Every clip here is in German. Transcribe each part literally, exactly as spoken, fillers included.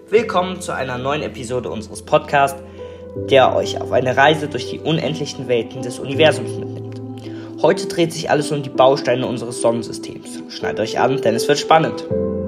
Willkommen zu einer neuen Episode unseres Podcasts, der euch auf eine Reise durch die unendlichen Welten des Universums mitnimmt. Heute dreht sich alles um die Bausteine unseres Sonnensystems. Schneidet euch an, denn es wird spannend.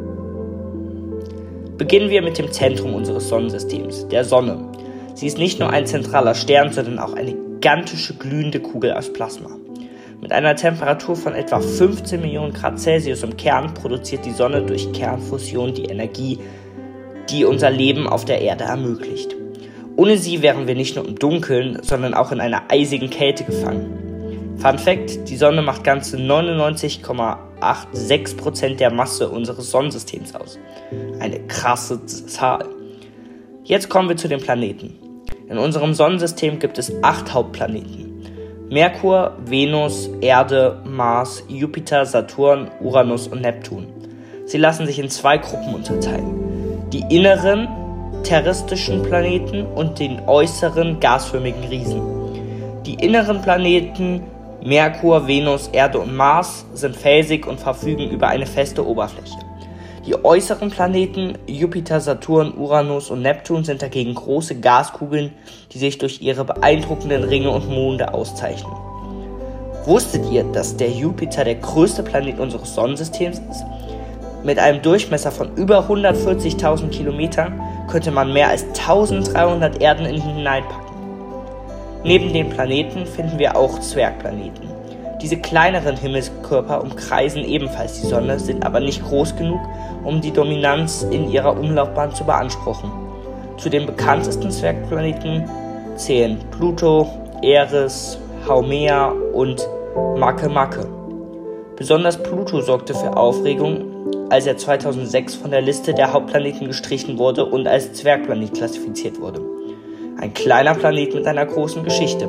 Beginnen wir mit dem Zentrum unseres Sonnensystems, der Sonne. Sie ist nicht nur ein zentraler Stern, sondern auch eine gigantische glühende Kugel aus Plasma. Mit einer Temperatur von etwa fünfzehn Millionen Grad Celsius im Kern produziert die Sonne durch Kernfusion die Energie, die unser Leben auf der Erde ermöglicht. Ohne sie wären wir nicht nur im Dunkeln, sondern auch in einer eisigen Kälte gefangen. Fun Fact: Die Sonne macht ganze neunundneunzig Komma sechsundachtzig Prozent der Masse unseres Sonnensystems aus. Eine krasse Zahl. Jetzt kommen wir zu den Planeten. In unserem Sonnensystem gibt es acht Hauptplaneten: Merkur, Venus, Erde, Mars, Jupiter, Saturn, Uranus und Neptun. Sie lassen sich in zwei Gruppen unterteilen: die inneren terrestrischen Planeten und den äußeren gasförmigen Riesen. Die inneren Planeten Merkur, Venus, Erde und Mars sind felsig und verfügen über eine feste Oberfläche. Die äußeren Planeten Jupiter, Saturn, Uranus und Neptun sind dagegen große Gaskugeln, die sich durch ihre beeindruckenden Ringe und Monde auszeichnen. Wusstet ihr, dass der Jupiter der größte Planet unseres Sonnensystems ist? Mit einem Durchmesser von über hundertvierzigtausend Kilometern könnte man mehr als eintausenddreihundert Erden in ihn hineinpacken. Neben den Planeten finden wir auch Zwergplaneten. Diese kleineren Himmelskörper umkreisen ebenfalls die Sonne, sind aber nicht groß genug, um die Dominanz in ihrer Umlaufbahn zu beanspruchen. Zu den bekanntesten Zwergplaneten zählen Pluto, Eris, Haumea und Makemake. Besonders Pluto sorgte für Aufregung, als er zweitausendsechs von der Liste der Hauptplaneten gestrichen wurde und als Zwergplanet klassifiziert wurde. Ein kleiner Planet mit einer großen Geschichte.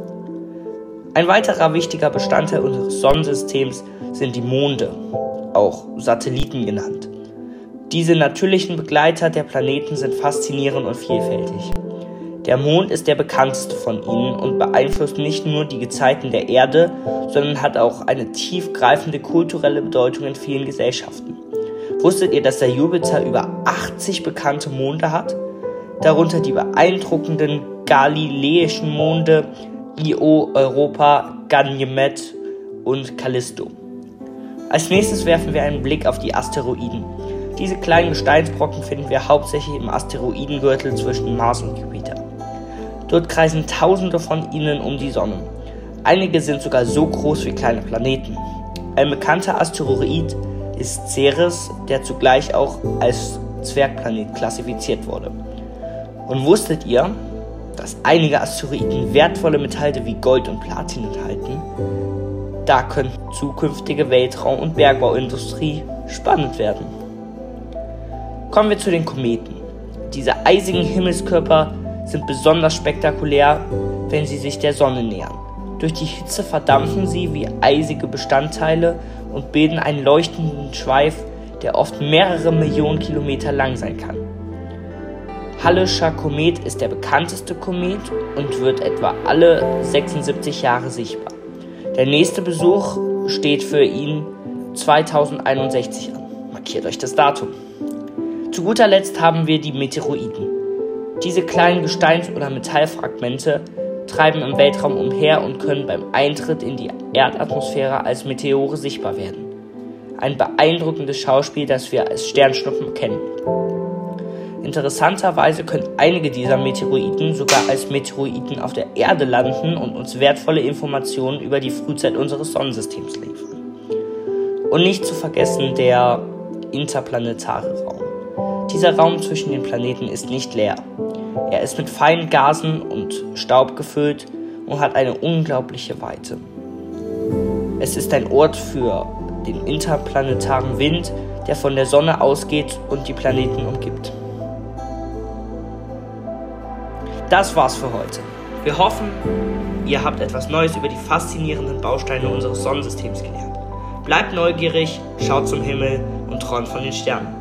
Ein weiterer wichtiger Bestandteil unseres Sonnensystems sind die Monde, auch Satelliten genannt. Diese natürlichen Begleiter der Planeten sind faszinierend und vielfältig. Der Mond ist der bekannteste von ihnen und beeinflusst nicht nur die Gezeiten der Erde, sondern hat auch eine tiefgreifende kulturelle Bedeutung in vielen Gesellschaften. Wusstet ihr, dass der Jupiter über achtzig bekannte Monde hat? Darunter die beeindruckenden galileischen Monde Io, Europa, Ganymed und Callisto. Als nächstes werfen wir einen Blick auf die Asteroiden. Diese kleinen Gesteinsbrocken finden wir hauptsächlich im Asteroidengürtel zwischen Mars und Jupiter. Dort kreisen Tausende von ihnen um die Sonne. Einige sind sogar so groß wie kleine Planeten. Ein bekannter Asteroid ist Ceres, der zugleich auch als Zwergplanet klassifiziert wurde. Und wusstet ihr, dass einige Asteroiden wertvolle Metalle wie Gold und Platin enthalten? Da könnte zukünftige Weltraum- und Bergbauindustrie spannend werden. Kommen wir zu den Kometen. Diese eisigen Himmelskörper sind besonders spektakulär, wenn sie sich der Sonne nähern. Durch die Hitze verdampfen sie wie eisige Bestandteile und bilden einen leuchtenden Schweif, der oft mehrere Millionen Kilometer lang sein kann. Hallescher Komet ist der bekannteste Komet und wird etwa alle sechsundsiebzig Jahre sichtbar. Der nächste Besuch steht für ihn zweitausendeinundsechzig an. Markiert euch das Datum. Zu guter Letzt haben wir die Meteoroiden. Diese kleinen Gesteins- oder Metallfragmente treiben im Weltraum umher und können beim Eintritt in die Erdatmosphäre als Meteore sichtbar werden. Ein beeindruckendes Schauspiel, das wir als Sternschnuppen kennen. Interessanterweise können einige dieser Meteoroiden sogar als Meteoroiden auf der Erde landen und uns wertvolle Informationen über die Frühzeit unseres Sonnensystems liefern. Und nicht zu vergessen der interplanetare Raum. Dieser Raum zwischen den Planeten ist nicht leer. Er ist mit feinen Gasen und Staub gefüllt und hat eine unglaubliche Weite. Es ist ein Ort für den interplanetaren Wind, der von der Sonne ausgeht und die Planeten umgibt. Das war's für heute. Wir hoffen, ihr habt etwas Neues über die faszinierenden Bausteine unseres Sonnensystems gelernt. Bleibt neugierig, schaut zum Himmel und träumt von den Sternen.